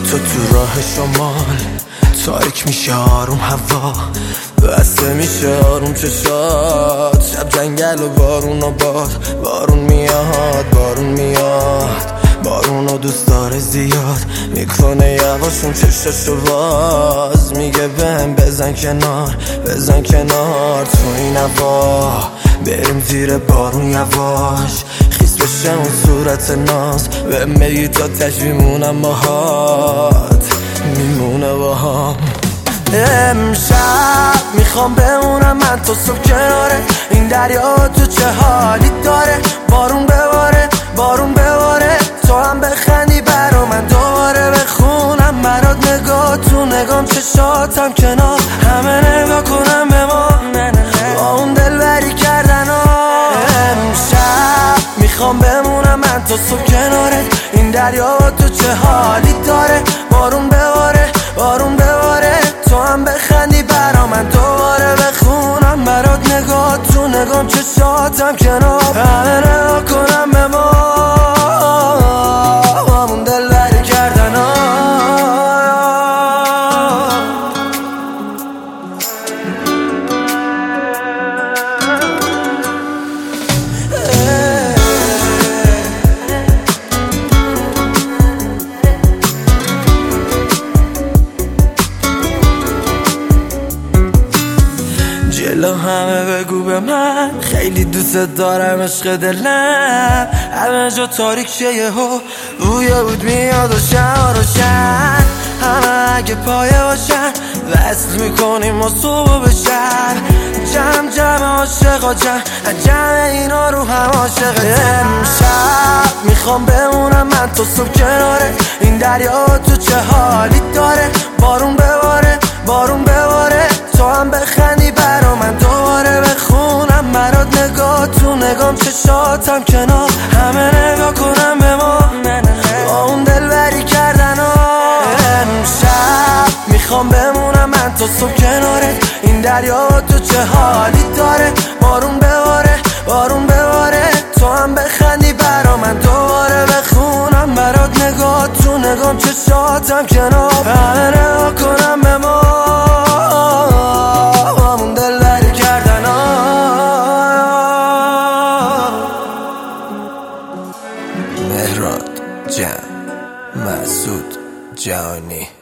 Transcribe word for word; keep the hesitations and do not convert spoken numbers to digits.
تو تو راه شمال تاریک میشه آروم هوا، بسته میشه آروم چشات، شب جنگل و بارون و باد، بارون میاد بارون میاد، بارون و دوست داره زیاد، میکنه یواشون چشاشو باز، میگه بهم بزن کنار بزن کنار، تو این هوا بریم زیر بارون یواش، خیس بشه اون صورت ناز، به میگی تا تش میمونم باهات میمونه باهام. امشب میخوام بمونم من تو صبح کناره این دریا، تو چه حالی داره، بارون بباره بارون بباره، تو هم بخندی برا من دوباره بخونم برات، نگاه تو نگام چشاتم کنار همه نگاه کنم به ما با اون دلبری کردن ها. امشب میخوام بمونم من تو صبح کناره این دریا، تو چه حالی داره، بارون بباره بارون بباره، تو هم بخندی برا من دوباره بخونم برات، نگاه تو نگام چشاتم کنار همه نگاه کنم به ما همون دلبری کردن ها. جلو همه بگو به من خیلی دوست دارم عشق دلم، همه جا تاریک شه یهو بوی بود میاد و شهر روشن، همه اگه پایه باشن وصل میکنیم و صبح به شهر، جمع جمع عاشقا جمع جمع اینا رو هم عاشق. امشب میخوام بمونم من تو صبح کناره این دریا، تو چه حالی داره، بارون بباره بارون بباره، تو هم بخندی برا من دوباره بخونم برات، نگاه تو نگام چشاتم کنار همه نگاه کنم به ما با اون دلبری کردن ها. امشب میخوام بمونم من تو صبح کناره این دریا، تو چه حالی داره، بارون بباره بارون بباره، تو هم بخندی برا من دوباره بخونم برات، نگاه تو نگام چشاتم کنار همه نگاه کنم به ما همون دلبری کردن ها. مهراد جمع مسعود جهانی.